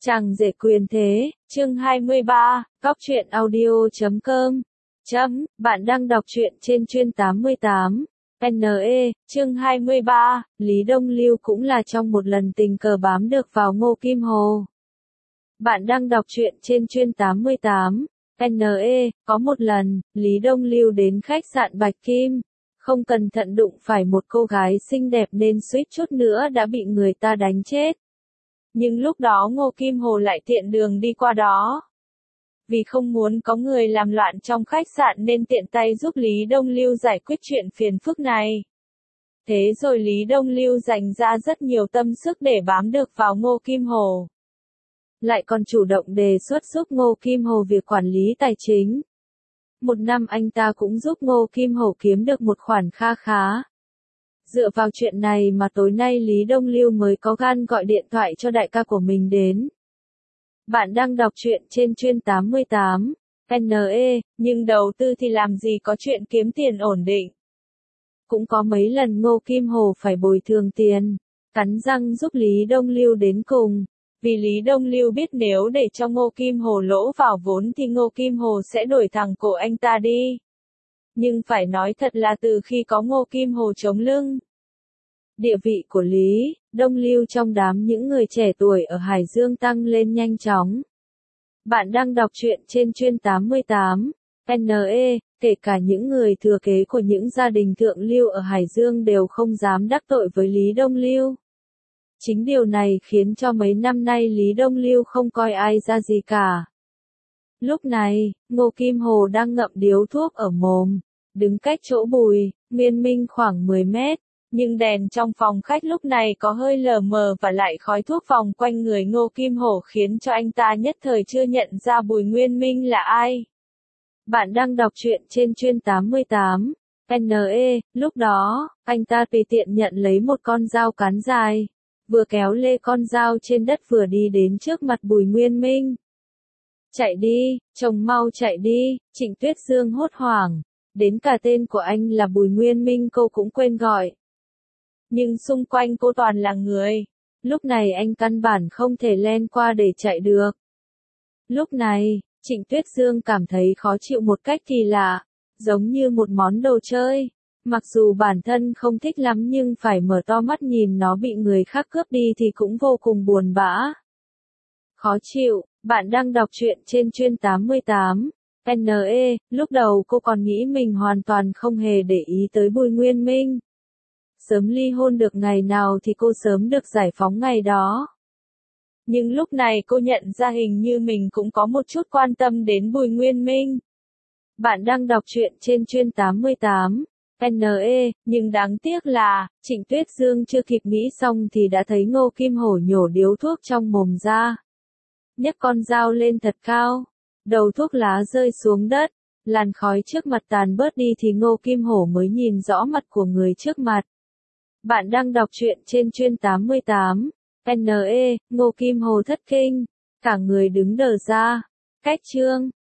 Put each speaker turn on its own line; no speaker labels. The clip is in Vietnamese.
Chàng rể quyền thế, chương 23, Góc truyện audio.com. Bạn đang đọc truyện trên chuyên 88. NE, chương 23, Lý Đông Lưu cũng là trong một lần tình cờ bám được vào Ngô Kim Hồ. Bạn đang đọc truyện trên chuyên 88. NE, có một lần, Lý Đông Lưu đến khách sạn Bạch Kim. Không cẩn thận đụng phải một cô gái xinh đẹp nên suýt chút nữa đã bị người ta đánh chết. Nhưng lúc đó Ngô Kim Hồ lại tiện đường đi qua đó. Vì không muốn có người làm loạn trong khách sạn nên tiện tay giúp Lý Đông Lưu giải quyết chuyện phiền phức này. Thế rồi Lý Đông Lưu dành ra rất nhiều tâm sức để bám được vào Ngô Kim Hồ. Lại còn chủ động đề xuất giúp Ngô Kim Hồ việc quản lý tài chính. Một năm anh ta cũng giúp Ngô Kim Hồ kiếm được một khoản kha khá. Dựa vào chuyện này mà tối nay Lý Đông Lưu mới có gan gọi điện thoại cho đại ca của mình đến. Bạn đang đọc truyện trên chuyên 88. NE, nhưng đầu tư thì làm gì có chuyện kiếm tiền ổn định. Cũng có mấy lần Ngô Kim Hồ phải bồi thường tiền, cắn răng giúp Lý Đông Lưu đến cùng. Vì Lý Đông Lưu biết nếu để cho Ngô Kim Hồ lỗ vào vốn thì Ngô Kim Hồ sẽ đổi thẳng cổ anh ta đi. Nhưng phải nói thật là từ khi có Ngô Kim Hồ chống lưng, địa vị của Lý Đông Lưu trong đám những người trẻ tuổi ở Hải Dương tăng lên nhanh chóng. Bạn đang đọc truyện trên chuyên 88. NE, kể cả những người thừa kế của những gia đình thượng lưu ở Hải Dương đều không dám đắc tội với Lý Đông Lưu. Chính điều này khiến cho mấy năm nay Lý Đông Lưu không coi ai ra gì cả. Lúc này, Ngô Kim Hồ đang ngậm điếu thuốc ở mồm, đứng cách chỗ Bùi Nguyên Minh khoảng 10 mét, nhưng đèn trong phòng khách lúc này có hơi lờ mờ và lại khói thuốc vòng quanh người Ngô Kim Hồ khiến cho anh ta nhất thời chưa nhận ra Bùi Nguyên Minh là ai. Bạn đang đọc truyện trên chuyên 88. NE, lúc đó, anh ta tùy tiện nhận lấy một con dao cán dài, vừa kéo lê con dao trên đất vừa đi đến trước mặt Bùi Nguyên Minh. Chạy đi, chồng mau chạy đi, Trịnh Tuyết Dương hốt hoảng, đến cả tên của anh là Bùi Nguyên Minh cô cũng quên gọi. Nhưng xung quanh cô toàn là người, lúc này anh căn bản không thể len qua để chạy được. Lúc này, Trịnh Tuyết Dương cảm thấy khó chịu một cách kỳ lạ, giống như một món đồ chơi. Mặc dù bản thân không thích lắm nhưng phải mở to mắt nhìn nó bị người khác cướp đi thì cũng vô cùng buồn bã. Khó chịu, bạn đang đọc truyện trên chuyên 88. NE, lúc đầu cô còn nghĩ mình hoàn toàn không hề để ý tới Bùi Nguyên Minh. Sớm ly hôn được ngày nào thì cô sớm được giải phóng ngày đó. Nhưng lúc này cô nhận ra hình như mình cũng có một chút quan tâm đến Bùi Nguyên Minh. Bạn đang đọc truyện trên chuyên 88. NE, nhưng đáng tiếc là, Trịnh Tuyết Dương chưa kịp nghĩ xong thì đã thấy Ngô Kim Hồ nhổ điếu thuốc trong mồm ra. Nhấc con dao lên thật cao, đầu thuốc lá rơi xuống đất, làn khói trước mặt tàn bớt đi thì Ngô Kim Hồ mới nhìn rõ mặt của người trước mặt. Bạn đang đọc truyện trên chuyên 88. NE, Ngô Kim Hồ thất kinh, cả người đứng đờ ra. Cách chương